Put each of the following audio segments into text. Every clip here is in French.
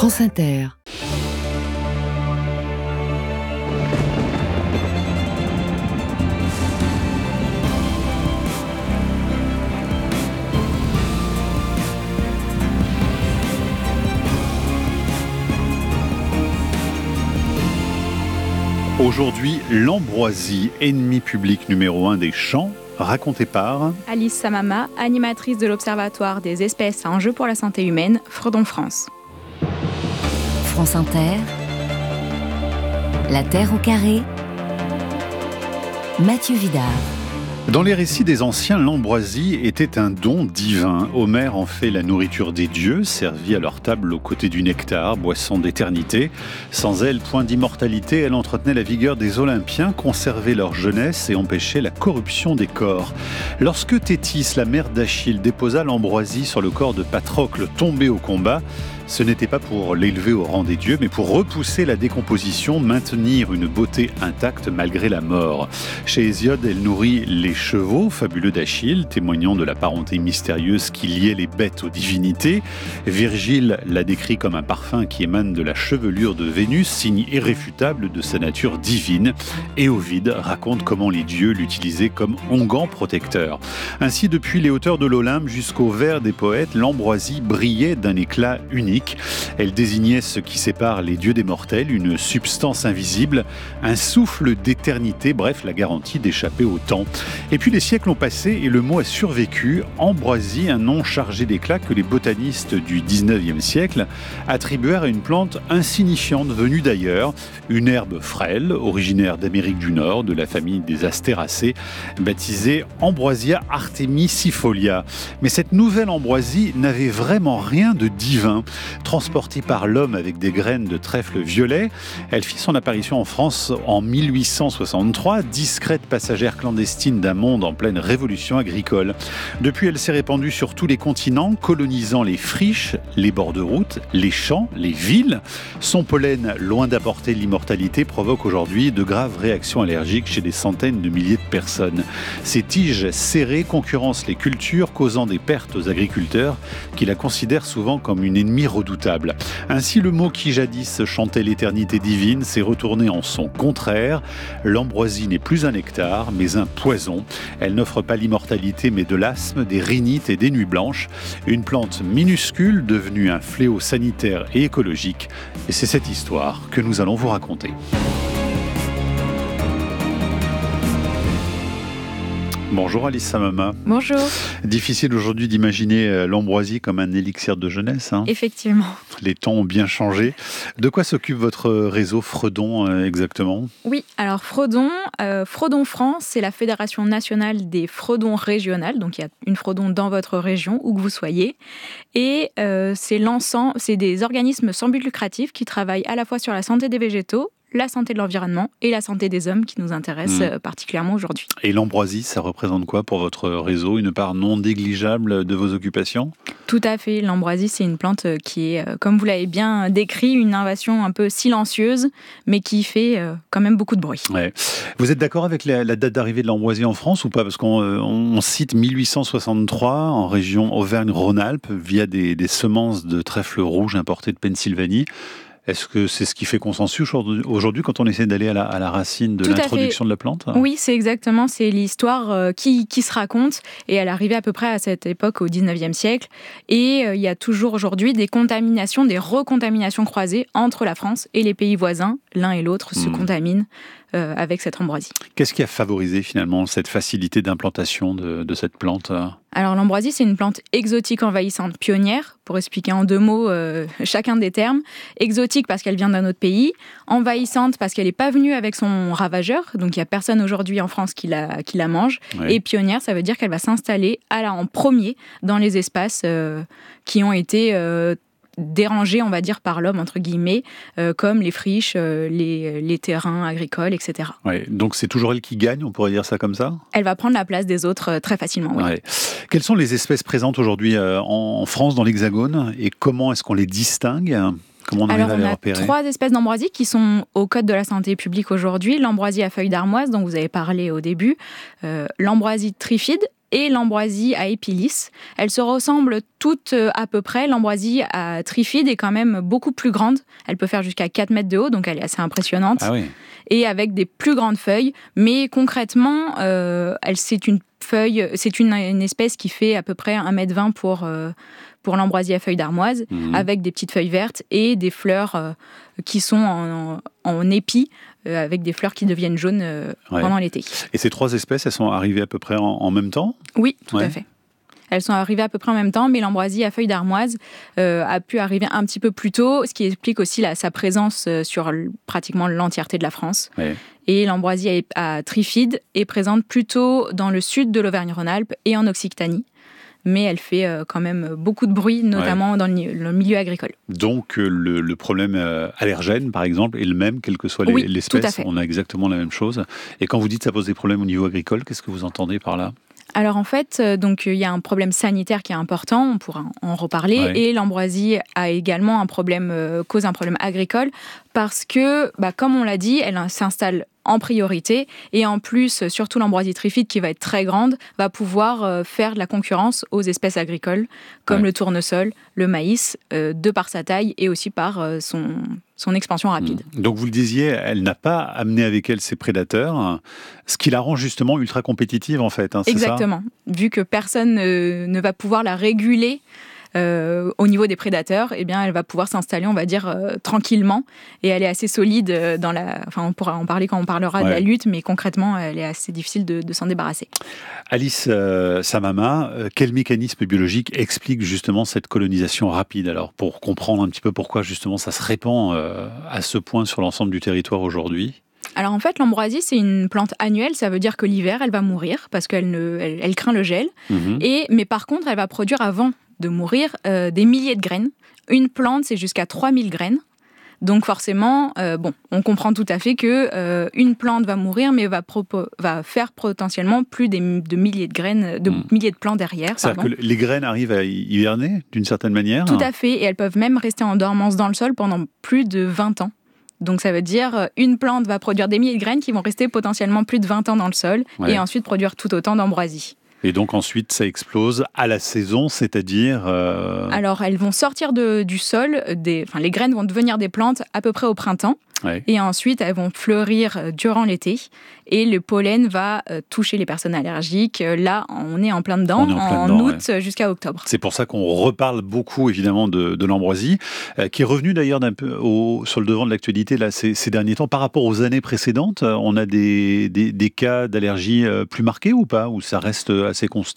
France Inter. Aujourd'hui, l'ambroisie, ennemi public numéro 1 des champs, raconté par Alice Samama, animatrice de l'Observatoire des espèces à enjeux pour la santé humaine, Fredon France. France Inter. La Terre au carré. Mathieu Vidard. Dans les récits des anciens, l'ambroisie était un don divin. Homère en fait la nourriture des dieux, servie à leur table aux côtés du nectar, boisson d'éternité. Sans elle, point d'immortalité, elle entretenait la vigueur des Olympiens, conservait leur jeunesse et empêchait la corruption des corps. Lorsque Thétis, la mère d'Achille, déposa l'ambroisie sur le corps de Patrocle tombé au combat, ce n'était pas pour l'élever au rang des dieux, mais pour repousser la décomposition, maintenir une beauté intacte malgré la mort. Chez Hésiode, elle nourrit les chevaux fabuleux d'Achille, témoignant de la parenté mystérieuse qui liait les bêtes aux divinités. Virgile la décrit comme un parfum qui émane de la chevelure de Vénus, signe irréfutable de sa nature divine. Et Ovide raconte comment les dieux l'utilisaient comme onguent protecteur. Ainsi, depuis les hauteurs de l'Olympe jusqu'au vers des poètes, l'ambroisie brillait d'un éclat unique. Elle désignait ce qui sépare les dieux des mortels, une substance invisible, un souffle d'éternité, bref, la garantie d'échapper au temps. Et puis les siècles ont passé et le mot a survécu. Ambroisie, un nom chargé d'éclat que les botanistes du 19e siècle attribuèrent à une plante insignifiante venue d'ailleurs, une herbe frêle, originaire d'Amérique du Nord, de la famille des Astéracées, baptisée Ambroisia artemisifolia. Mais cette nouvelle ambroisie n'avait vraiment rien de divin. Transportée par l'homme avec des graines de trèfle violet, elle fit son apparition en France en 1863, discrète passagère clandestine d'un monde en pleine révolution agricole. Depuis, elle s'est répandue sur tous les continents, colonisant les friches, les bords de route, les champs, les villes. Son pollen, loin d'apporter l'immortalité, provoque aujourd'hui de graves réactions allergiques chez des centaines de milliers de personnes. Ses tiges serrées concurrencent les cultures, causant des pertes aux agriculteurs qui la considèrent souvent comme une ennemie redoutable. Ainsi, le mot qui jadis chantait l'éternité divine s'est retourné en son contraire. L'ambroisie n'est plus un nectar, mais un poison. Elle n'offre pas l'immortalité, mais de l'asthme, des rhinites et des nuits blanches. Une plante minuscule devenue un fléau sanitaire et écologique. Et c'est cette histoire que nous allons vous raconter. Bonjour Alice Samama. Bonjour. Difficile aujourd'hui d'imaginer l'ambroisie comme un élixir de jeunesse. Effectivement. Les temps ont bien changé. De quoi s'occupe votre réseau Fredon exactement ? Oui, alors Fredon France, c'est la Fédération nationale des Fredons régionales. Donc il y a une Fredon dans votre région, où que vous soyez. Et c'est des organismes sans but lucratif qui travaillent à la fois sur la santé des végétaux, la santé de l'environnement et la santé des hommes qui nous intéressent particulièrement aujourd'hui. Et l'ambroisie, ça représente quoi pour votre réseau ? Une part non négligeable de vos occupations ? Tout à fait. L'ambroisie, c'est une plante qui est, comme vous l'avez bien décrit, une innovation un peu silencieuse, mais qui fait quand même beaucoup de bruit. Ouais. Vous êtes d'accord avec la date d'arrivée de l'ambroisie en France ou pas ? Parce qu'on cite 1863 en région Auvergne-Rhône-Alpes via des semences de trèfle rouge importées de Pennsylvanie. Est-ce que c'est ce qui fait consensus aujourd'hui quand on essaie d'aller à la racine de l'introduction de la plante ? Oui, c'est l'histoire qui se raconte et elle arrivait à peu près à cette époque au 19e siècle. Et il y a toujours aujourd'hui des recontaminations croisées entre la France et les pays voisins. L'un et l'autre se contaminent avec cette ambroisie. Qu'est-ce qui a favorisé finalement cette facilité d'implantation de cette plante ? Alors l'ambroisie, c'est une plante exotique envahissante pionnière, pour expliquer en 2 mots chacun des termes. Exotique parce qu'elle vient d'un autre pays, envahissante parce qu'elle n'est pas venue avec son ravageur, donc il n'y a personne aujourd'hui en France qui la mange. Oui. Et pionnière, ça veut dire qu'elle va s'installer en premier dans les espaces qui ont été dérangés, on va dire, par l'homme, entre guillemets, comme les friches, les terrains agricoles, etc. Ouais, donc c'est toujours elle qui gagne, on pourrait dire ça comme ça ? Elle va prendre la place des autres très facilement, oui. Ouais. Quelles sont les espèces présentes aujourd'hui en France, dans l'Hexagone, et comment est-ce qu'on les distingue ? Comment on arrive à les repérer ? On a 3 espèces d'ambroisie qui sont au Code de la santé publique aujourd'hui. L'ambroisie à feuilles d'armoise, dont vous avez parlé au début, l'ambroisie trifide et l'ambroisie à épi lisse. Elles se ressemblent toutes à peu près. L'ambroisie à trifide est quand même beaucoup plus grande. Elle peut faire jusqu'à 4 mètres de haut, donc elle est assez impressionnante. Ah oui. Et avec des plus grandes feuilles. Mais concrètement, c'est une espèce qui fait à peu près 1,20 m pour l'ambroisie à feuilles d'armoise, avec des petites feuilles vertes et des fleurs qui sont en épi, avec des fleurs qui deviennent jaunes pendant l'été. Et ces 3 espèces, elles sont arrivées à peu près en même temps ? Oui, tout à fait. Elles sont arrivées à peu près en même temps, mais l'ambroisie à feuilles d'armoise a pu arriver un petit peu plus tôt, ce qui explique aussi sa présence sur pratiquement l'entièreté de la France. Ouais. Et l'ambroisie à trifide est présente plutôt dans le sud de l'Auvergne-Rhône-Alpes et en Occitanie. Mais elle fait quand même beaucoup de bruit, notamment dans le milieu agricole. Donc le problème allergène, par exemple, est le même, quelle que soit l'espèce. Tout à fait. On a exactement la même chose. Et quand vous dites que ça pose des problèmes au niveau agricole, qu'est-ce que vous entendez par là ? Alors en fait, donc il y a un problème sanitaire qui est important, on pourra en reparler, et l'ambroisie a également cause un problème agricole parce que, comme on l'a dit, elle s'installe en priorité et en plus, surtout l'ambroisie trifide qui va être très grande, va pouvoir faire de la concurrence aux espèces agricoles comme le tournesol, le maïs, de par sa taille et aussi par son expansion rapide. Donc vous le disiez, elle n'a pas amené avec elle ses prédateurs, ce qui la rend justement ultra compétitive en fait, c'est exactement. Ça ? Vu que personne ne va pouvoir la réguler au niveau des prédateurs, eh bien, elle va pouvoir s'installer, on va dire, tranquillement. Et elle est assez solide on pourra en parler quand on parlera de la lutte, mais concrètement, elle est assez difficile de s'en débarrasser. Alice Samama, quel mécanisme biologique explique justement cette colonisation rapide ? Alors, pour comprendre un petit peu pourquoi justement ça se répand à ce point sur l'ensemble du territoire aujourd'hui ? Alors en fait, l'ambroisie, c'est une plante annuelle, ça veut dire que l'hiver, elle va mourir parce qu'elle craint le gel. Mais par contre, elle va produire avant de mourir des milliers de graines. Une plante, c'est jusqu'à 3000 graines. Donc forcément, on comprend tout à fait qu'une plante va mourir, mais va faire potentiellement plus de milliers de graines, milliers de plants derrière. C'est-à-dire que les graines arrivent à hiverner d'une certaine manière ? Tout à fait, et elles peuvent même rester en dormance dans le sol pendant plus de 20 ans. Donc ça veut dire une plante va produire des milliers de graines qui vont rester potentiellement plus de 20 ans dans le sol et ensuite produire tout autant d'ambroisie. Et donc ensuite, ça explose à la saison, c'est-à-dire... Alors, elles vont sortir du sol, les graines vont devenir des plantes à peu près au printemps. Et ensuite, elles vont fleurir durant l'été. Et le pollen va toucher les personnes allergiques. Là, on est en plein dedans, en août jusqu'à octobre. C'est pour ça qu'on reparle beaucoup, évidemment, de l'ambroisie, qui est revenue d'ailleurs d'un peu sur le devant de l'actualité là, ces derniers temps. Par rapport aux années précédentes, on a des cas d'allergie plus marqués ou pas ? Ou ça reste assez constant ?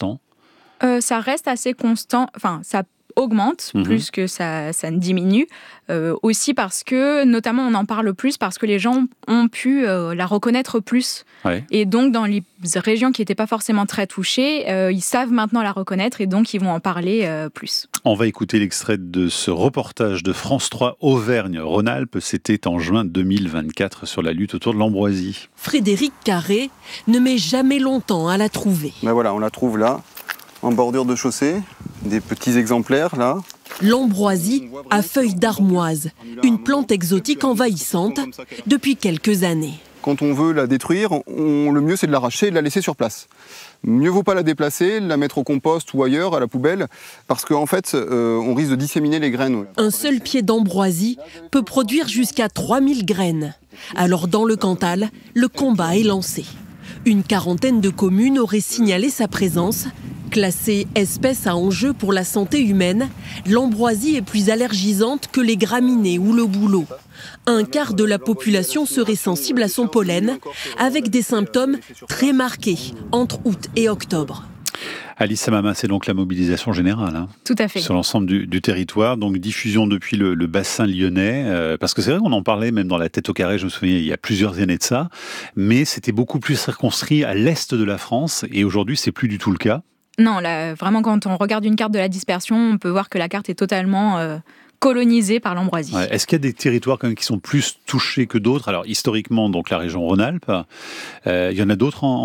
Ça reste assez constant. Enfin, ça augmente plus que ça ne diminue. Aussi parce que, notamment, on en parle plus parce que les gens ont pu la reconnaître plus. Et donc, dans les régions qui n'étaient pas forcément très touchées, ils savent maintenant la reconnaître et donc ils vont en parler plus. On va écouter l'extrait de ce reportage de France 3 Auvergne-Rhône-Alpes. C'était en juin 2024 sur la lutte autour de l'ambroisie. Frédéric Carré ne met jamais longtemps à la trouver. Ben voilà, on la trouve là, en bordure de chaussée, des petits exemplaires là. L'ambroisie à feuilles d'armoise, une plante exotique envahissante depuis quelques années. Quand on veut la détruire, le mieux c'est de l'arracher et de la laisser sur place. Mieux vaut pas la déplacer, la mettre au compost ou ailleurs, à la poubelle, parce qu'en fait, on risque de disséminer les graines. Un seul pied d'ambroisie peut produire jusqu'à 3000 graines. Alors dans le Cantal, le combat est lancé. Une quarantaine de communes auraient signalé sa présence. Classée espèce à enjeu pour la santé humaine, l'ambroisie est plus allergisante que les graminées ou le bouleau. Un quart de la population serait sensible à son pollen, avec des symptômes très marqués entre août et octobre. Alice Samama, c'est donc la mobilisation générale. Tout à fait. Sur l'ensemble du territoire, donc diffusion depuis le bassin lyonnais, parce que c'est vrai qu'on en parlait même dans la tête au carré, je me souviens, il y a plusieurs années de ça, mais c'était beaucoup plus circonscrit à l'est de la France, et aujourd'hui c'est plus du tout le cas. Non, là, vraiment, quand on regarde une carte de la dispersion, on peut voir que la carte est totalement colonisée par l'ambroisie. Est-ce qu'il y a des territoires quand même qui sont plus touchés que d'autres ? Alors, historiquement, donc la région Rhône-Alpes, il y en a d'autres en France ?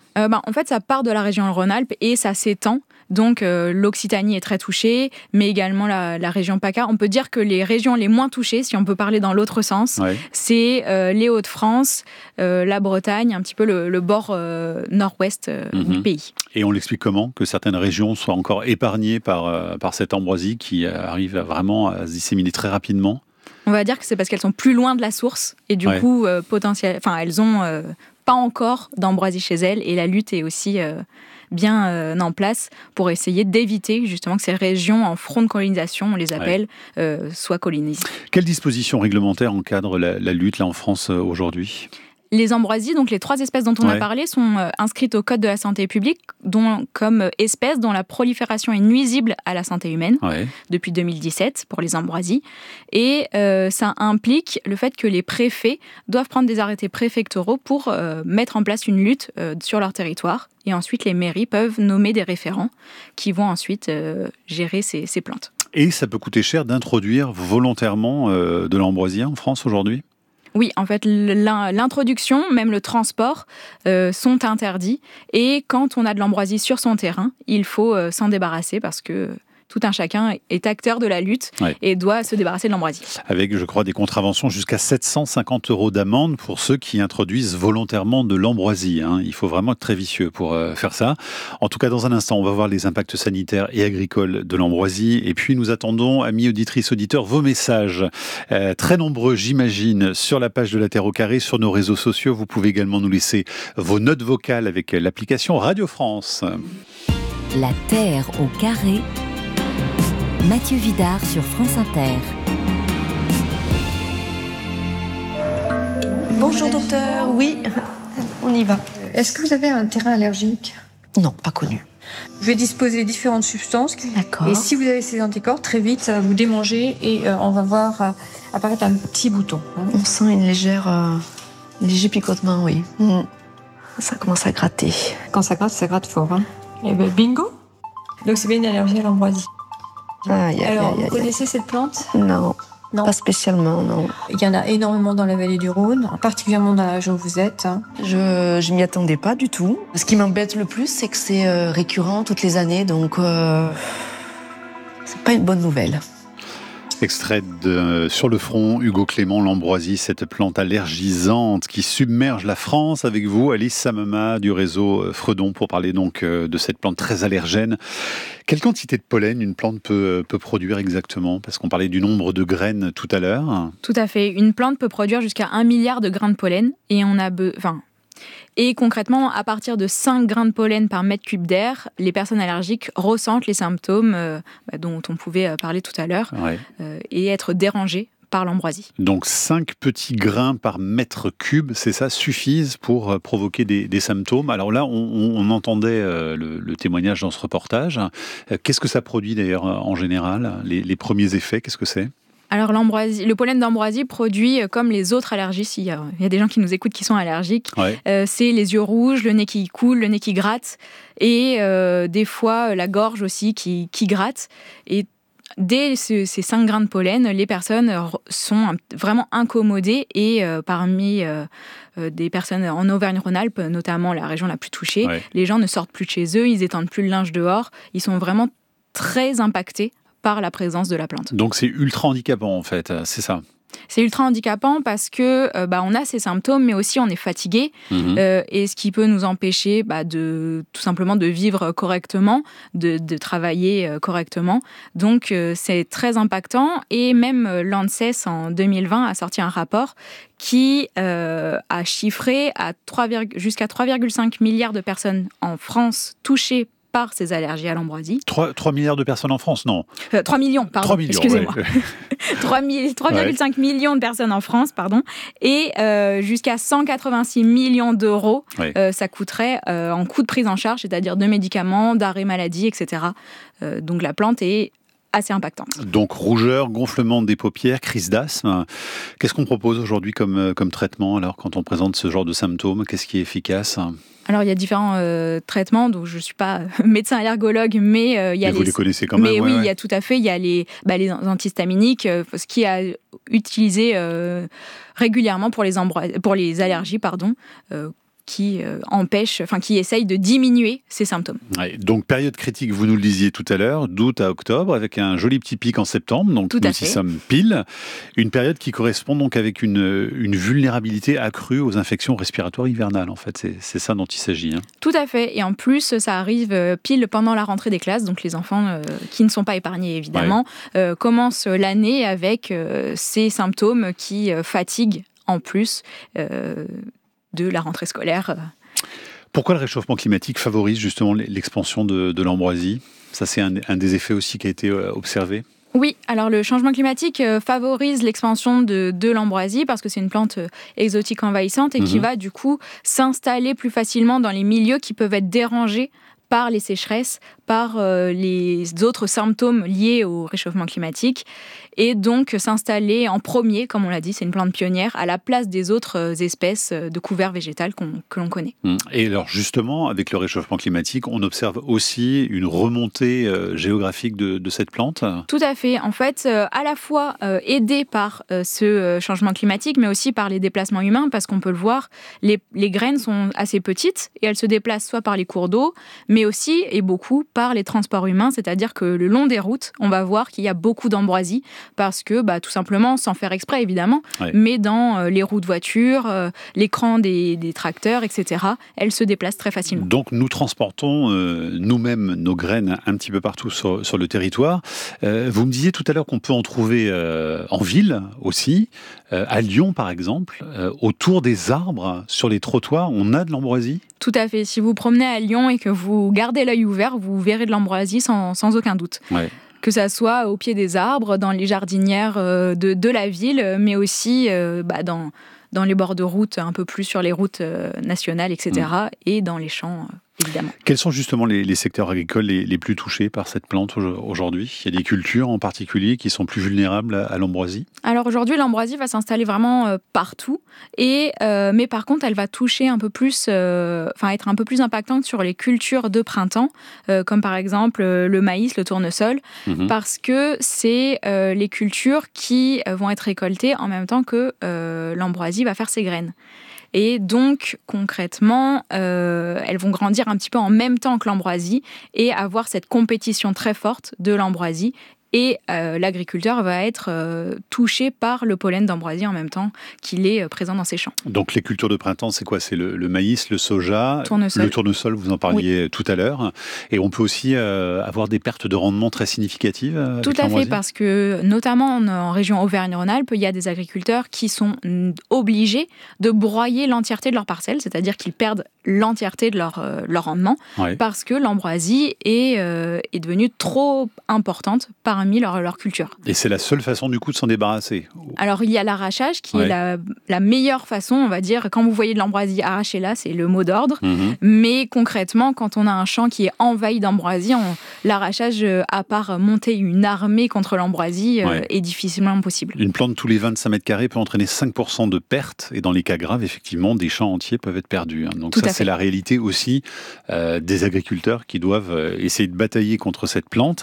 En fait, ça part de la région Rhône-Alpes et ça s'étend. Donc, l'Occitanie est très touchée, mais également la région PACA. On peut dire que les régions les moins touchées, si on peut parler dans l'autre sens, c'est les Hauts-de-France, la Bretagne, un petit peu le bord nord-ouest du pays. Et on l'explique comment ? Que certaines régions soient encore épargnées par cette ambroisie qui arrive vraiment à se disséminer très rapidement ? On va dire que c'est parce qu'elles sont plus loin de la source et du coup, elles ont pas encore d'ambroisie chez elles et la lutte est aussi bien en place pour essayer d'éviter justement que ces régions en front de colonisation, on les appelle, soient colonisées. Quelles dispositions réglementaires encadrent la lutte là en France aujourd'hui ? Les ambroisies, donc les 3 espèces dont on a parlé, sont inscrites au Code de la santé publique comme espèces dont la prolifération est nuisible à la santé humaine depuis 2017 pour les ambroisies. Et ça implique le fait que les préfets doivent prendre des arrêtés préfectoraux pour mettre en place une lutte sur leur territoire. Et ensuite, les mairies peuvent nommer des référents qui vont ensuite gérer ces plantes. Et ça peut coûter cher d'introduire volontairement de l'ambroisie en France aujourd'hui ? Oui, en fait, l'introduction, même le transport, sont interdits. Et quand on a de l'ambroisie sur son terrain, il faut s'en débarrasser parce que tout un chacun est acteur de la lutte et doit se débarrasser de l'ambroisie. Avec, je crois, des contraventions jusqu'à 750 € d'amende pour ceux qui introduisent volontairement de l'ambroisie. Il faut vraiment être très vicieux pour faire ça. En tout cas, dans un instant, on va voir les impacts sanitaires et agricoles de l'ambroisie. Et puis, nous attendons, amis auditrices, auditeurs, vos messages. Très nombreux, j'imagine, sur la page de La Terre au Carré, sur nos réseaux sociaux. Vous pouvez également nous laisser vos notes vocales avec l'application Radio France. La Terre au Carré. Mathieu Vidard sur France Inter. Bonjour docteur, oui, on y va. Est-ce que vous avez un terrain allergique ? Non, pas connu. Je vais disposer différentes substances. D'accord. Et si vous avez ces anticorps, très vite, ça va vous démanger et on va voir apparaître un petit bouton. On sent un léger picotement, oui. Ça commence à gratter. Quand ça gratte fort. Et ben bingo. Donc c'est bien une allergie à l'ambroisie. Alors, vous connaissez cette plante ? Non, pas spécialement, non. Il y en a énormément dans la vallée du Rhône, particulièrement dans la région où vous êtes. Je m'y attendais pas du tout. Ce qui m'embête le plus, c'est que c'est récurrent toutes les années, donc c'est pas une bonne nouvelle. Extrait de Sur le front, Hugo Clément, l'ambroisie, cette plante allergisante qui submerge la France. Avec vous, Alice Samama du réseau Fredon, pour parler donc de cette plante très allergène. Quelle quantité de pollen une plante peut produire exactement ? Parce qu'on parlait du nombre de graines tout à l'heure. Tout à fait. Une plante peut produire jusqu'à 1 milliard de grains de pollen et Et concrètement, à partir de 5 grains de pollen par mètre cube d'air, les personnes allergiques ressentent les symptômes dont on pouvait parler tout à l'heure et être dérangées par l'ambroisie. Donc 5 petits grains par mètre cube, c'est ça, suffisent pour provoquer des symptômes. Alors là, on entendait le témoignage dans ce reportage. Qu'est-ce que ça produit d'ailleurs en général ? Les premiers effets, qu'est-ce que c'est ? Alors le pollen d'ambroisie produit comme les autres allergies, s'il y a des gens qui nous écoutent qui sont allergiques, c'est les yeux rouges, le nez qui coule, le nez qui gratte et des fois la gorge aussi qui gratte. Et dès ces 5 grains de pollen, les personnes sont vraiment incommodées et parmi des personnes en Auvergne-Rhône-Alpes, notamment la région la plus touchée, les gens ne sortent plus de chez eux, ils étendent plus le linge dehors, ils sont vraiment très impactés par la présence de la plante. Donc c'est ultra handicapant en fait, c'est ça ? C'est ultra handicapant parce que on a ces symptômes, mais aussi on est fatigué, et ce qui peut nous empêcher tout simplement de vivre correctement, de travailler correctement. Donc c'est très impactant et même l'ANSES en 2020 a sorti un rapport qui a chiffré jusqu'à 3,5 milliards de personnes en France touchées par ces allergies à l'ambroisie. 3 milliards de personnes en France, non 3 millions, pardon. 3 millions, excusez-moi. 3,5 millions de personnes en France, pardon. Et jusqu'à 186 millions d'euros, ça coûterait en coût de prise en charge, c'est-à-dire de médicaments, d'arrêt maladie, etc. Donc la plante est assez impactante. Donc rougeur, gonflement des paupières, crise d'asthme. Qu'est-ce qu'on propose aujourd'hui comme traitement alors quand on présente ce genre de symptômes ? Qu'est-ce qui est efficace ? Alors, il y a différents traitements, donc je ne suis pas médecin allergologue, mais il y a vous les connaissez quand même. Mais oui, il y a tout à fait. Il y a les antihistaminiques, ce qui est utilisé régulièrement pour les allergies, qui qui essaye de diminuer ces symptômes. Ouais, donc période critique, vous nous le disiez tout à l'heure, d'août à octobre, avec un joli petit pic en septembre, donc nous y sommes pile. Une période qui correspond donc avec une vulnérabilité accrue aux infections respiratoires hivernales, en fait, c'est ça dont il s'agit. Hein. Tout à fait, et en plus ça arrive pile pendant la rentrée des classes, donc les enfants qui ne sont pas épargnés évidemment, commencent l'année avec ces symptômes qui fatiguent en plus de la rentrée scolaire. Pourquoi le réchauffement climatique favorise justement l'expansion de l'ambroisie ? Ça, c'est un des effets aussi qui a été observé. Oui, alors le changement climatique favorise l'expansion de l'ambroisie parce que c'est une plante exotique envahissante et qui va du coup s'installer plus facilement dans les milieux qui peuvent être dérangés par les sécheresses, par les autres symptômes liés au réchauffement climatique, et donc s'installer en premier, comme on l'a dit, c'est une plante pionnière, à la place des autres espèces de couvert végétal que l'on connaît. Et alors justement, avec le réchauffement climatique, on observe aussi une remontée géographique de cette plante ? Tout à fait. En fait, à la fois aidée par ce changement climatique, mais aussi par les déplacements humains, parce qu'on peut le voir, les graines sont assez petites et elles se déplacent soit par les cours d'eau, mais aussi, et beaucoup, par les transports humains, c'est-à-dire que le long des routes, on va voir qu'il y a beaucoup d'ambroisie, parce que, tout simplement, sans faire exprès évidemment, mais dans les roues de voiture, l'écran des tracteurs, etc., elles se déplacent très facilement. Donc nous transportons nous-mêmes nos graines un petit peu partout sur le territoire. Vous me disiez tout à l'heure qu'on peut en trouver en ville aussi, à Lyon par exemple, autour des arbres, sur les trottoirs, on a de l'ambroisie ? Tout à fait. Si vous promenez à Lyon et que vous gardez l'œil ouvert, vous verrez de l'ambroisie sans aucun doute. Que ça soit au pied des arbres, dans les jardinières de la ville, mais aussi dans les bords de route, un peu plus sur les routes nationales, etc., et dans les champs, évidemment. Quels sont justement les secteurs agricoles les plus touchés par cette plante aujourd'hui ? Il y a des cultures en particulier qui sont plus vulnérables à l'ambroisie ? Alors aujourd'hui, l'ambroisie va s'installer vraiment partout, mais par contre, elle va toucher un peu plus, être un peu plus impactante sur les cultures de printemps, comme par exemple le maïs, le tournesol, parce que c'est les cultures qui vont être récoltées en même temps que l'ambroisie va faire ses graines. Et donc, concrètement, elles vont grandir un petit peu en même temps que l'ambroisie et avoir cette compétition très forte de l'ambroisie. Et l'agriculteur va être touché par le pollen d'ambroisie en même temps qu'il est présent dans ses champs. Donc les cultures de printemps, c'est quoi ? C'est le maïs, le soja, le tournesol, vous en parliez tout à l'heure. Et on peut aussi avoir des pertes de rendement très significatives avec l'ambroisie ? Tout à fait, parce que notamment en région Auvergne-Rhône-Alpes, il y a des agriculteurs qui sont obligés de broyer l'entièreté de leur parcelle, c'est-à-dire qu'ils perdent l'entièreté de leur rendement, parce que l'ambroisie est devenue trop importante parmi leur culture. Et c'est la seule façon du coup de s'en débarrasser ? Alors il y a l'arrachage qui est la meilleure façon, on va dire. Quand vous voyez de l'ambroisie, arrachez-la, c'est le mot d'ordre. Mais concrètement, quand on a un champ qui est envahi d'ambroisie, l'arrachage, à part monter une armée contre l'ambroisie, est difficilement possible. Une plante tous les 25 mètres carrés peut entraîner 5% de pertes, et dans les cas graves, effectivement, des champs entiers peuvent être perdus. Donc ça, c'est la réalité aussi des agriculteurs qui doivent essayer de batailler contre cette plante.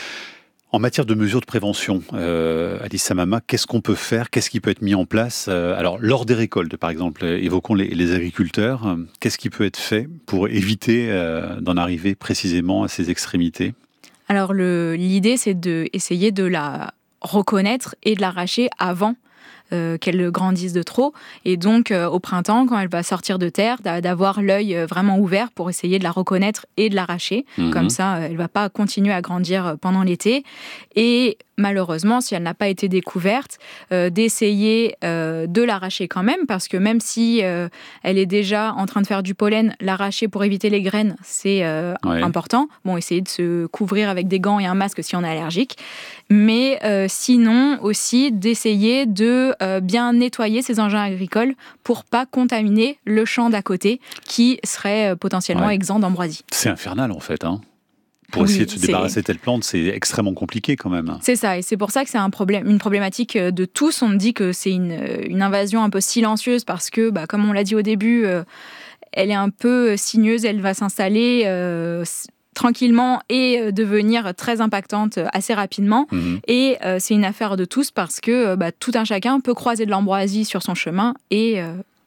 En matière de mesures de prévention, Alice Samama, qu'est-ce qu'on peut faire ? Qu'est-ce qui peut être mis en place ? Alors, lors des récoltes, par exemple, évoquons les agriculteurs. Qu'est-ce qui peut être fait pour éviter d'en arriver précisément à ces extrémités ? Alors, l'idée, c'est d'essayer de la reconnaître et de l'arracher avant qu'elle grandisse de trop. Et donc, au printemps, quand elle va sortir de terre, d'avoir l'œil vraiment ouvert pour essayer de la reconnaître et de l'arracher. Comme ça, elle ne va pas continuer à grandir pendant l'été. Et malheureusement, si elle n'a pas été découverte, d'essayer de l'arracher quand même, parce que même si elle est déjà en train de faire du pollen, l'arracher pour éviter les graines, c'est important. Bon, essayer de se couvrir avec des gants et un masque si on est allergique. Mais sinon, aussi d'essayer de bien nettoyer ces engins agricoles pour pas contaminer le champ d'à côté qui serait potentiellement exempt d'ambroisie. C'est infernal en fait, hein. Pour essayer de se débarrasser de telle plante, c'est extrêmement compliqué quand même. C'est ça, et c'est pour ça que c'est une problématique de tous. On dit que c'est une invasion un peu silencieuse parce que, comme on l'a dit au début, elle est un peu sinueuse, elle va s'installer tranquillement et devenir très impactante assez rapidement. Et c'est une affaire de tous parce que tout un chacun peut croiser de l'ambroisie sur son chemin et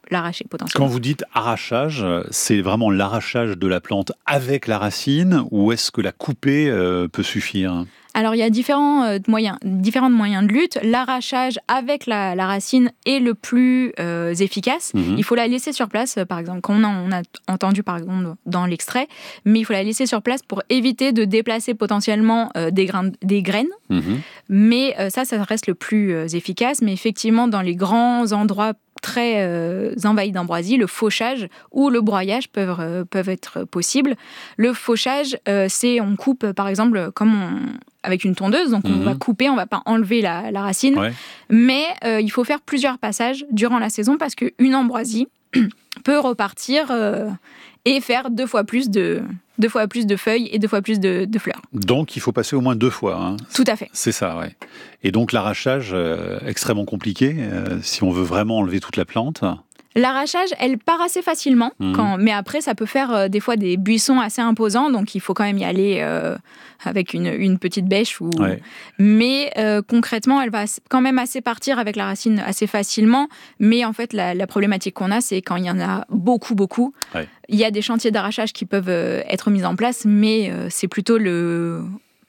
l'arracher potentiellement. Quand vous dites arrachage, c'est vraiment l'arrachage de la plante avec la racine ou est-ce que la couper peut suffire ? Alors, il y a différents moyens de lutte. L'arrachage avec la racine est le plus efficace. Il faut la laisser sur place, par exemple, comme on a entendu par exemple dans l'extrait, mais il faut la laisser sur place pour éviter de déplacer potentiellement des graines. Mais ça reste le plus efficace. Mais effectivement, dans les grands endroits très envahis d'ambroisie, le fauchage ou le broyage peuvent être possibles. Le fauchage, c'est on coupe par exemple avec une tondeuse, donc on va couper, on va pas enlever la racine, mais il faut faire plusieurs passages durant la saison parce qu'une ambroisie peut repartir et faire 2 fois plus de feuilles et 2 fois plus de fleurs. Donc il faut passer au moins 2 fois. Hein. Tout à fait. C'est ça, ouais. Et donc l'arrachage, extrêmement compliqué, si on veut vraiment enlever toute la plante. L'arrachage, elle part assez facilement, mais après, ça peut faire des fois des buissons assez imposants, donc il faut quand même y aller avec une petite bêche. Mais concrètement, elle va quand même assez partir avec la racine assez facilement. Mais en fait, la problématique qu'on a, c'est quand il y en a beaucoup. Il y a des chantiers d'arrachage qui peuvent être mis en place, mais c'est plutôt le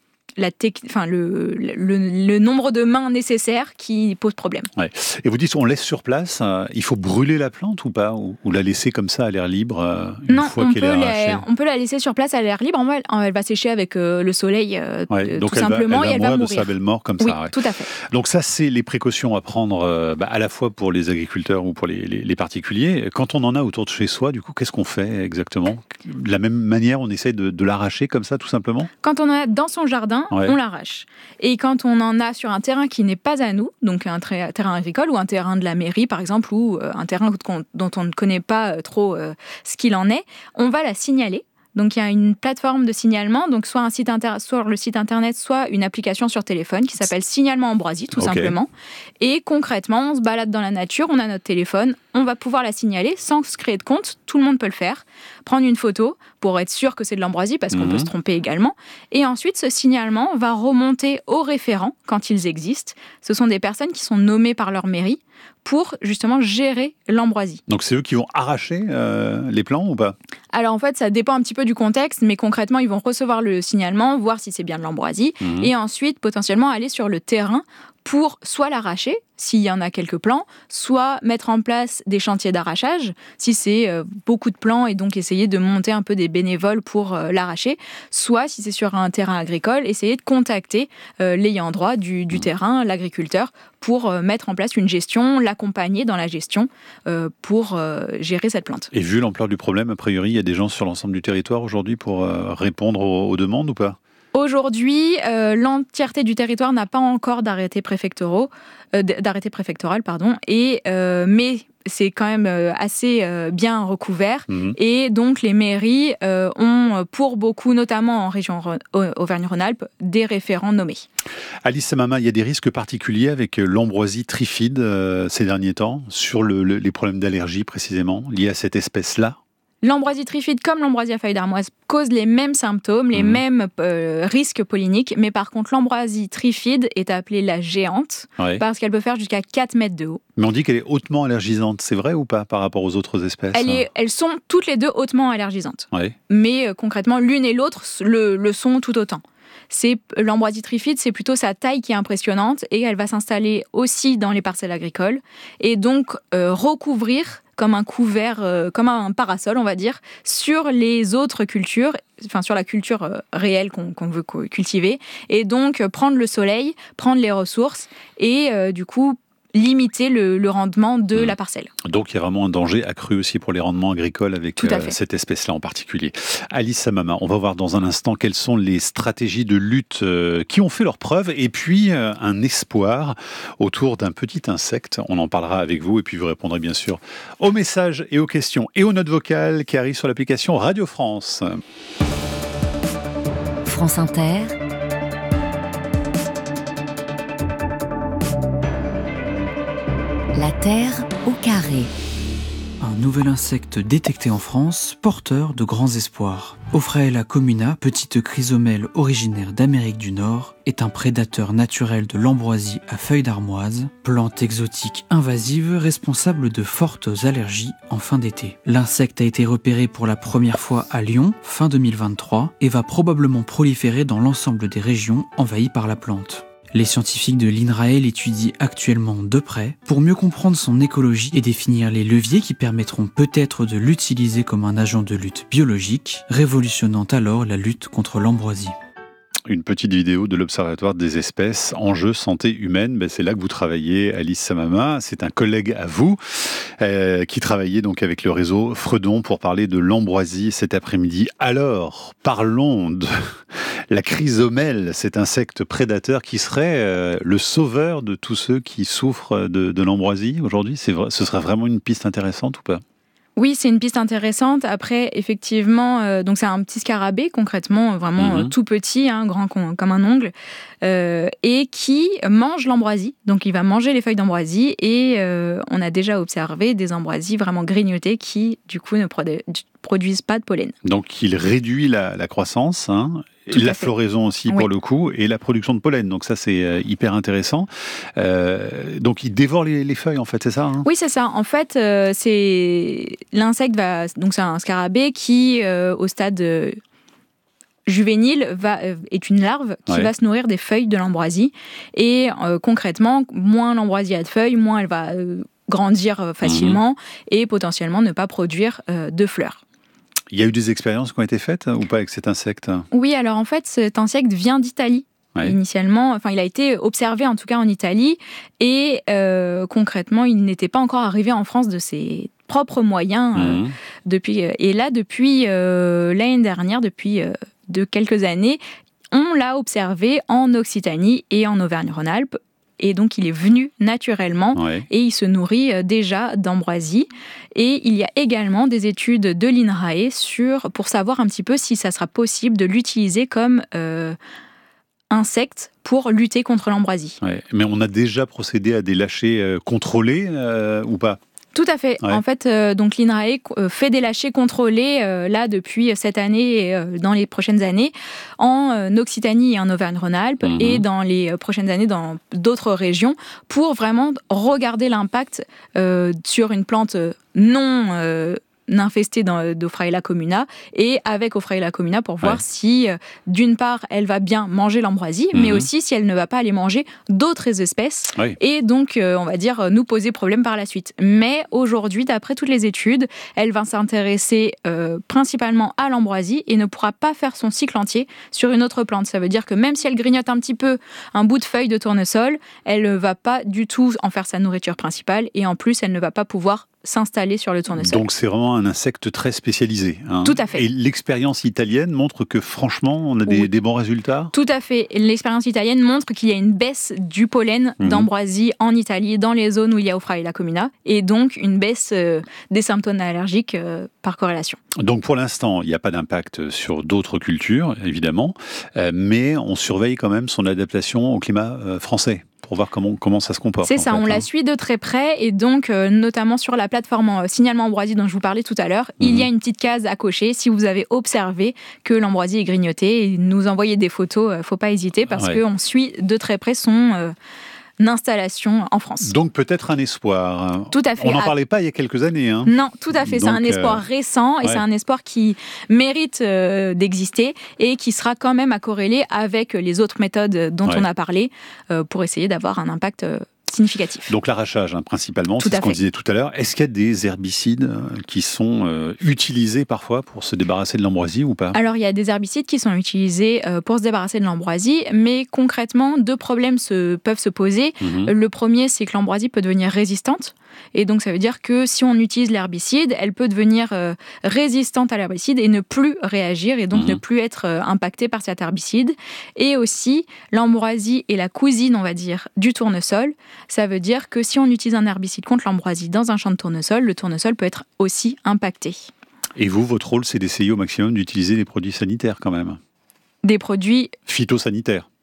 nombre de mains nécessaires qui pose problème. Et vous dites on laisse sur place, il faut brûler la plante ou pas, ou la laisser comme ça à l'air libre une fois qu'elle est arrachée? On peut la laisser sur place à l'air libre, elle va sécher avec le soleil donc tout simplement, et elle va mourir de sa belle mort comme ça. Tout à fait. Donc ça, c'est les précautions à prendre à la fois pour les agriculteurs ou pour les particuliers. Quand on en a autour de chez soi, du coup, qu'est-ce qu'on fait exactement? De la même manière, on essaie de l'arracher comme ça, tout simplement? Quand on en a dans son jardin, on l'arrache. Et quand on en a sur un terrain qui n'est pas à nous, donc un terrain agricole ou un terrain de la mairie par exemple, ou un terrain dont on ne connaît pas trop ce qu'il en est, on va la signaler. Donc il y a une plateforme de signalement, donc soit le site internet, soit une application sur téléphone qui s'appelle Signalement Ambroisie, tout simplement. Et concrètement, on se balade dans la nature, on a notre téléphone, on va pouvoir la signaler sans se créer de compte, tout le monde peut le faire. Prendre une photo pour être sûr que c'est de l'ambroisie, parce qu'on peut se tromper également. Et ensuite, ce signalement va remonter aux référents quand ils existent. Ce sont des personnes qui sont nommées par leur mairie pour justement gérer l'ambroisie. Donc c'est eux qui vont arracher les plants ou pas? Alors en fait, ça dépend un petit peu du contexte, mais concrètement, ils vont recevoir le signalement, voir si c'est bien de l'ambroisie, et ensuite potentiellement aller sur le terrain pour soit l'arracher, s'il y en a quelques plants, soit mettre en place des chantiers d'arrachage, si c'est beaucoup de plants, et donc essayer de monter un peu des bénévoles pour l'arracher, soit, si c'est sur un terrain agricole, essayer de contacter l'ayant droit du terrain, l'agriculteur, pour mettre en place une gestion, l'accompagner dans la gestion pour gérer cette plante. Et vu l'ampleur du problème, a priori, il y a des gens sur l'ensemble du territoire aujourd'hui pour répondre aux demandes ou pas? Aujourd'hui, l'entièreté du territoire n'a pas encore d'arrêté préfectoral, mais c'est quand même assez bien recouvert. Et donc, les mairies ont, pour beaucoup, notamment en région Auvergne-Rhône-Alpes, des référents nommés. Alice Samama, il y a des risques particuliers avec l'ambroisie trifide ces derniers temps, sur les problèmes d'allergie précisément, liés à cette espèce-là? L'ambroisie trifide, comme l'ambroisie à feuilles d'armoise, cause les mêmes symptômes, les mêmes risques polliniques, mais par contre, l'ambroisie trifide est appelée la géante, parce qu'elle peut faire jusqu'à 4 mètres de haut. Mais on dit qu'elle est hautement allergisante, c'est vrai ou pas par rapport aux autres espèces? Elles sont toutes les deux hautement allergisantes, mais concrètement, l'une et l'autre le sont tout autant. L'ambroisie trifide, c'est plutôt sa taille qui est impressionnante, et elle va s'installer aussi dans les parcelles agricoles, et donc recouvrir comme un couvert, comme un parasol, on va dire, sur les autres cultures, enfin sur la culture réelle qu'on veut cultiver, et donc prendre le soleil, prendre les ressources, et du coup limiter le rendement de la parcelle. Donc il y a vraiment un danger accru aussi pour les rendements agricoles avec cette espèce-là en particulier. Alice Samama, on va voir dans un instant quelles sont les stratégies de lutte qui ont fait leurs preuves, et puis un espoir autour d'un petit insecte. On en parlera avec vous, et puis vous répondrez bien sûr aux messages et aux questions et aux notes vocales qui arrivent sur l'application Radio France. France Inter. La Terre au carré. un nouvel insecte détecté en France, porteur de grands espoirs. Ophryaella comuna, petite chrysomèle originaire d'Amérique du Nord, est un prédateur naturel de l'ambroisie à feuilles d'armoise, plante exotique invasive responsable de fortes allergies en fin d'été. L'insecte a été repéré pour la première fois à Lyon, fin 2023, et va probablement proliférer dans l'ensemble des régions envahies par la plante. Les scientifiques de l'INRAE l'étudient actuellement de près pour mieux comprendre son écologie et définir les leviers qui permettront peut-être de l'utiliser comme un agent de lutte biologique, révolutionnant alors la lutte contre l'ambroisie. Une petite vidéo de l'Observatoire des espèces, enjeux santé humaine. C'est là que vous travaillez, Alice Samama. C'est un collègue à vous qui travaillait donc avec le réseau Fredon pour parler de l'ambroisie cet après-midi. Alors, parlons de la chrysomèle, cet insecte prédateur qui serait le sauveur de tous ceux qui souffrent de l'ambroisie aujourd'hui. Ce serait vraiment une piste intéressante ou pas ? Oui, c'est une piste intéressante. Après, effectivement, donc c'est un petit scarabée, concrètement, vraiment tout petit, grand comme un ongle, et qui mange l'ambroisie. Donc, il va manger les feuilles d'ambroisie et on a déjà observé des ambroisies vraiment grignotées qui, du coup, ne produisent pas de pollen. Donc, il réduit la croissance, la floraison aussi pour le coup, et la production de pollen. Donc ça, c'est hyper intéressant. Donc il dévore les feuilles, en fait, c'est ça Oui, c'est ça. En fait, l'insecte donc c'est un scarabée qui, au stade juvénile, est une larve qui va se nourrir des feuilles de l'ambroisie. Et concrètement, moins l'ambroisie a de feuilles, moins elle va grandir facilement et potentiellement ne pas produire de fleurs. Il y a eu des expériences qui ont été faites ou pas avec cet insecte ? Oui, alors en fait, cet insecte vient d'Italie. Initialement, il a été observé en tout cas en Italie et concrètement, il n'était pas encore arrivé en France de ses propres moyens depuis l'année dernière, depuis de quelques années, on l'a observé en Occitanie et en Auvergne-Rhône-Alpes. Et donc, il est venu naturellement et il se nourrit déjà d'ambroisie. Et il y a également des études de l'INRAE pour savoir un petit peu si ça sera possible de l'utiliser comme insecte pour lutter contre l'ambroisie. Mais on a déjà procédé à des lâchers contrôlés ou pas ? Tout à fait. En fait, donc l'INRAE fait des lâchers contrôlés là depuis cette année et dans les prochaines années en Occitanie et en Auvergne-Rhône-Alpes et dans les prochaines années dans d'autres régions pour vraiment regarder l'impact sur une plante non infestée d'Ophryaella comuna et avec Ophryaella comuna pour voir si d'une part elle va bien manger l'ambroisie mais aussi si elle ne va pas aller manger d'autres espèces et donc on va dire nous poser problème par la suite. Mais aujourd'hui, d'après toutes les études, elle va s'intéresser principalement à l'ambroisie et ne pourra pas faire son cycle entier sur une autre plante. Ça veut dire que même si elle grignote un petit peu un bout de feuille de tournesol, elle ne va pas du tout en faire sa nourriture principale et en plus elle ne va pas pouvoir s'installer sur le tournesol. Donc c'est vraiment un insecte très spécialisé. Tout à fait. Et l'expérience italienne montre que franchement, on a des bons résultats ? Tout à fait. L'expérience italienne montre qu'il y a une baisse du pollen d'ambroisie en Italie, dans les zones où il y a Ophryaella comuna, et donc une baisse des symptômes allergiques par corrélation. Donc pour l'instant, il n'y a pas d'impact sur d'autres cultures, évidemment, mais on surveille quand même son adaptation au climat français. Pour voir comment ça se comporte. C'est ça, on la suit de très près et donc notamment sur la plateforme signalement ambroisie dont je vous parlais tout à l'heure, il y a une petite case à cocher si vous avez observé que l'ambroisie est grignotée et nous envoyer des photos, faut pas hésiter parce qu'on suit de très près son installation en France. Donc peut-être un espoir. Tout à fait. On n'en parlait pas il y a quelques années. Non, tout à fait. Donc, c'est un espoir récent et c'est un espoir qui mérite d'exister et qui sera quand même à corréler avec les autres méthodes dont on a parlé pour essayer d'avoir un impact significatif. Donc l'arrachage, principalement, c'est ce qu'on disait tout à l'heure. Est-ce qu'il y a des herbicides qui sont utilisés parfois pour se débarrasser de l'ambroisie ou pas ? Alors il y a des herbicides qui sont utilisés pour se débarrasser de l'ambroisie, mais concrètement, deux problèmes peuvent se poser. Le premier, c'est que l'ambroisie peut devenir résistante. Et donc, ça veut dire que si on utilise l'herbicide, elle peut devenir résistante à l'herbicide et ne plus réagir et donc ne plus être impactée par cet herbicide. Et aussi, l'ambroisie est la cousine, on va dire, du tournesol. Ça veut dire que si on utilise un herbicide contre l'ambroisie dans un champ de tournesol, le tournesol peut être aussi impacté. Et vous, votre rôle, c'est d'essayer au maximum d'utiliser des produits sanitaires quand même ? Des produits... phytosanitaires ? Non.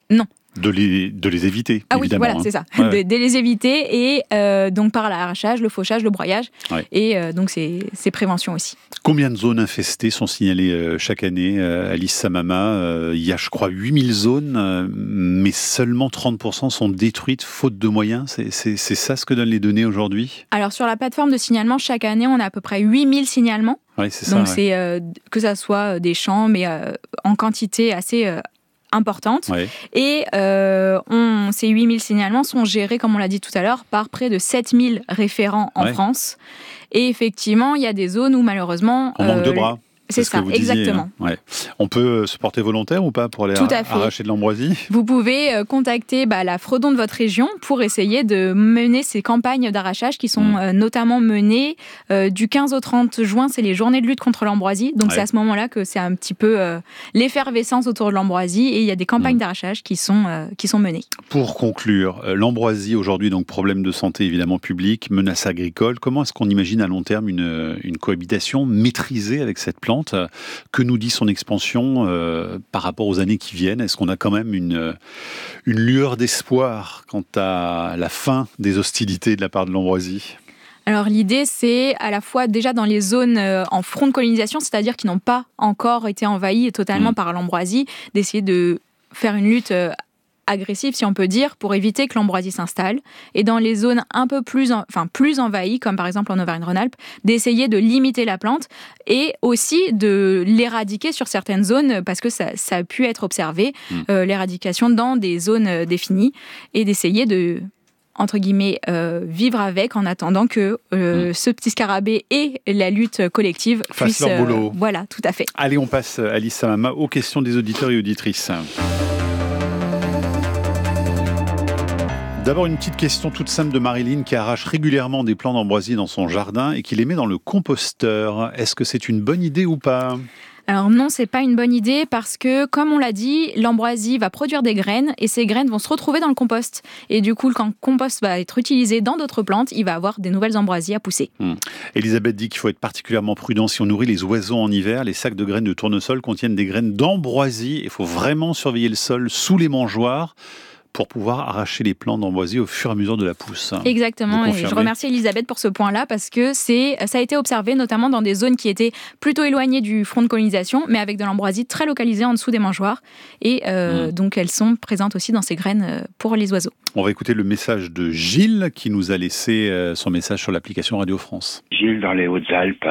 De les éviter, ah évidemment. Oui, voilà, c'est ça. De les éviter et donc par l'arrachage, le fauchage, le broyage et donc c'est prévention aussi. Combien de zones infestées sont signalées chaque année, Alice Samama? Il y a, je crois, 8000 zones, mais seulement 30% sont détruites faute de moyens. C'est ça ce que donnent les données aujourd'hui? Alors, sur la plateforme de signalement, chaque année, on a à peu près 8000 signalements. Oui, c'est ça. Donc, c'est que ça soit des champs, mais en quantité assez importante. Et ces 8000 signalements sont gérés, comme on l'a dit tout à l'heure, par près de 7000 référents en France. Et effectivement, il y a des zones où malheureusement... On manque de bras. C'est ça, exactement. On peut se porter volontaire ou pas pour aller arracher de l'ambroisie? Vous pouvez contacter la Fredon de votre région pour essayer de mener ces campagnes d'arrachage qui sont notamment menées du 15 au 30 juin. C'est les journées de lutte contre l'ambroisie. Donc c'est à ce moment-là que c'est un petit peu l'effervescence autour de l'ambroisie et il y a des campagnes d'arrachage qui sont menées. Pour conclure, l'ambroisie aujourd'hui, donc problème de santé évidemment public, menace agricole. Comment est-ce qu'on imagine à long terme une cohabitation maîtrisée avec cette plante? Que nous dit son expansion par rapport aux années qui viennent? Est-ce qu'on a quand même une lueur d'espoir quant à la fin des hostilités de la part de l'ambroisie? Alors l'idée, c'est à la fois déjà dans les zones en front de colonisation, c'est-à-dire qui n'ont pas encore été envahies totalement par l'ambroisie, d'essayer de faire une lutte agressive, si on peut dire, pour éviter que l'ambroisie s'installe. Et dans les zones un peu plus envahies, comme par exemple en Auvergne-Rhône-Alpes, d'essayer de limiter la plante et aussi de l'éradiquer sur certaines zones, parce que ça a pu être observé, l'éradication dans des zones définies, et d'essayer de, entre guillemets, vivre avec en attendant que ce petit scarabée et la lutte collective fassent leur boulot. Voilà, tout à fait. Allez, on passe, Alice Samama, aux questions des auditeurs et auditrices. D'abord, une petite question toute simple de Marilyn qui arrache régulièrement des plants d'ambroisie dans son jardin et qui les met dans le composteur. Est-ce que c'est une bonne idée ou pas ? Alors non, c'est pas une bonne idée parce que, comme on l'a dit, l'ambroisie va produire des graines et ces graines vont se retrouver dans le compost. Et du coup, quand le compost va être utilisé dans d'autres plantes, il va avoir des nouvelles ambroisies à pousser. Elisabeth dit qu'il faut être particulièrement prudent si on nourrit les oiseaux en hiver. Les sacs de graines de tournesol contiennent des graines d'ambroisie. Il faut vraiment surveiller le sol sous les mangeoires pour pouvoir arracher les plants d'ambroisie au fur et à mesure de la pousse. Exactement, et je remercie Elisabeth pour ce point-là parce que ça a été observé notamment dans des zones qui étaient plutôt éloignées du front de colonisation, mais avec de l'ambroisie très localisée en dessous des mangeoires. Et donc elles sont présentes aussi dans ces graines pour les oiseaux. On va écouter le message de Gilles qui nous a laissé son message sur l'application Radio France. Gilles dans les Hautes-Alpes,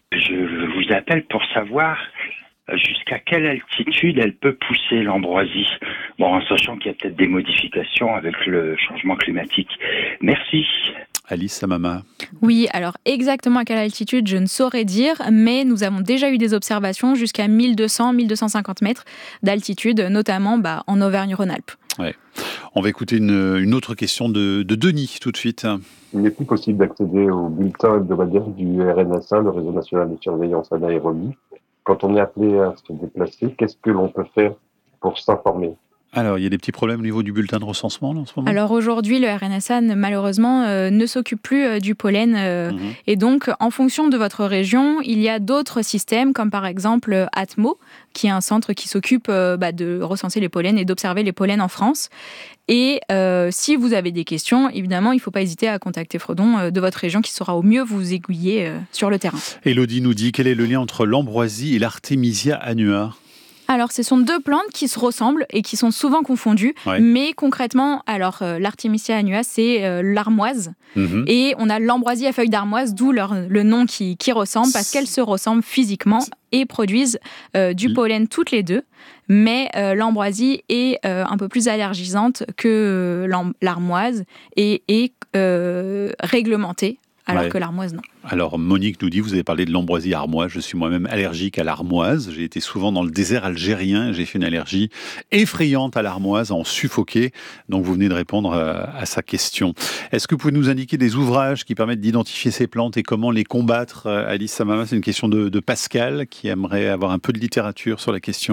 je vous appelle pour savoir jusqu'à quelle altitude elle peut pousser l'ambroisie. Bon, en sachant qu'il y a peut-être des modifications avec le changement climatique. Merci. Alice Samama. Oui, alors exactement à quelle altitude, je ne saurais dire, mais nous avons déjà eu des observations jusqu'à 1200-1250 mètres d'altitude, notamment en Auvergne-Rhône-Alpes. Ouais. On va écouter une autre question de Denis tout de suite. Il n'est plus possible d'accéder au bulletin hebdomadaire du RNSA, le Réseau National de Surveillance Anaérobie. Quand on est appelé à se déplacer, qu'est-ce que l'on peut faire pour s'informer ? Alors, il y a des petits problèmes au niveau du bulletin de recensement là, en ce moment ? Alors aujourd'hui, le RNSA, malheureusement, ne s'occupe plus du pollen. Et donc, en fonction de votre région, il y a d'autres systèmes, comme par exemple Atmo, qui est un centre qui s'occupe de recenser les pollens et d'observer les pollens en France. Et si vous avez des questions, évidemment, il ne faut pas hésiter à contacter Fredon de votre région qui saura au mieux vous aiguiller sur le terrain. Élodie nous dit, quel est le lien entre l'ambroisie et l'Artemisia annua ? Alors, ce sont deux plantes qui se ressemblent et qui sont souvent confondues. Mais concrètement, l'Artemisia annua, c'est l'armoise. Et on a l'ambroisie à feuilles d'armoise, d'où le nom qui ressemble, parce qu'elles se ressemblent physiquement et produisent du pollen toutes les deux. Mais l'ambroisie est un peu plus allergisante que l'armoise et est réglementée. Alors que l'armoise, non. Alors, Monique nous dit, vous avez parlé de l'ambroisie armoise. Je suis moi-même allergique à l'armoise. J'ai été souvent dans le désert algérien. J'ai fait une allergie effrayante à l'armoise, à en suffoquer. Donc, vous venez de répondre à sa question. Est-ce que vous pouvez nous indiquer des ouvrages qui permettent d'identifier ces plantes et comment les combattre, Alice Samama ? C'est une question de Pascal qui aimerait avoir un peu de littérature sur la question.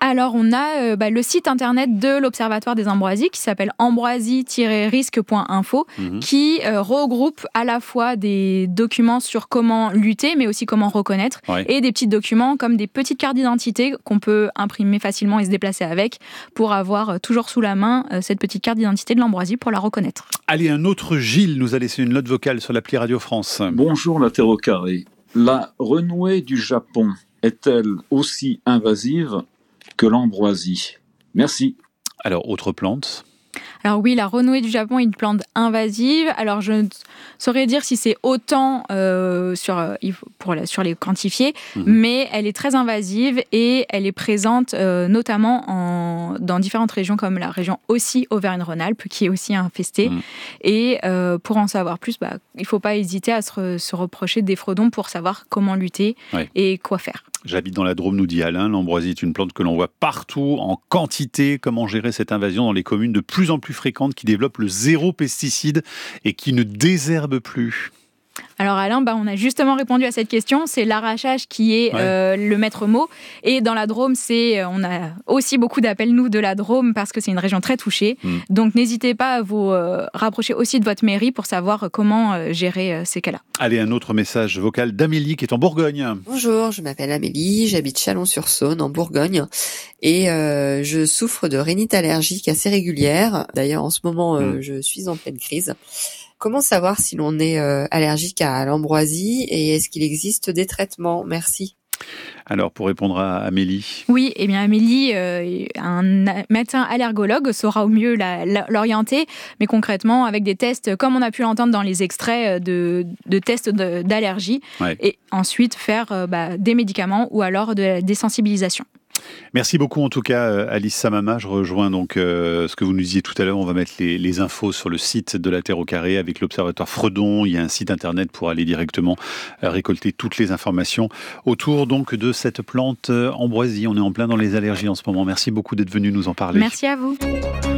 Alors, on a le site internet de l'Observatoire des ambroisies qui s'appelle ambroisie-risque.info qui regroupe à la fois des documents sur comment lutter, mais aussi comment reconnaître, et des petits documents comme des petites cartes d'identité qu'on peut imprimer facilement et se déplacer avec pour avoir toujours sous la main cette petite carte d'identité de l'ambroisie pour la reconnaître. Allez, un autre Gilles nous a laissé une note vocale sur l'appli Radio France. Bonjour la Terre au carré. La renouée du Japon est-elle aussi invasive que l'ambroisie? Merci. Alors, autre plante? Alors oui, la renouée du Japon est une plante invasive. Alors je ne saurais dire si c'est autant sur les quantifier, mais elle est très invasive et elle est présente notamment dans différentes régions comme la région aussi Auvergne-Rhône-Alpes qui est aussi infestée. Et pour en savoir plus, il ne faut pas hésiter à se reprocher des fredons pour savoir comment lutter et quoi faire. J'habite dans la Drôme, nous dit Alain. L'ambroisie est une plante que l'on voit partout, en quantité. Comment gérer cette invasion dans les communes de plus en plus fréquentes qui développent le zéro pesticide et qui ne désherbent plus? Alors Alain, on a justement répondu à cette question. C'est l'arrachage qui est le maître mot. Et dans la Drôme, on a aussi beaucoup d'appels, nous, de la Drôme, parce que c'est une région très touchée. Donc n'hésitez pas à vous rapprocher aussi de votre mairie pour savoir comment gérer ces cas-là. Allez, un autre message vocal d'Amélie qui est en Bourgogne. Bonjour, je m'appelle Amélie, j'habite Chalon-sur-Saône en Bourgogne et je souffre de rhinite allergique assez régulière. D'ailleurs, en ce moment, je suis en pleine crise. Comment savoir si l'on est allergique à l'ambroisie et est-ce qu'il existe des traitements? Merci. Alors, pour répondre à Amélie. Oui, eh bien Amélie, un médecin allergologue saura au mieux l'orienter, mais concrètement avec des tests, comme on a pu l'entendre dans les extraits de tests d'allergie, et ensuite faire des médicaments ou alors de la désensibilisation. Merci beaucoup en tout cas Alice Samama, je rejoins donc ce que vous nous disiez tout à l'heure, on va mettre les infos sur le site de la Terre au carré avec l'Observatoire Fredon, il y a un site internet pour aller directement récolter toutes les informations autour donc de cette plante ambroisie. On est en plein dans les allergies en ce moment, merci beaucoup d'être venu nous en parler. Merci à vous.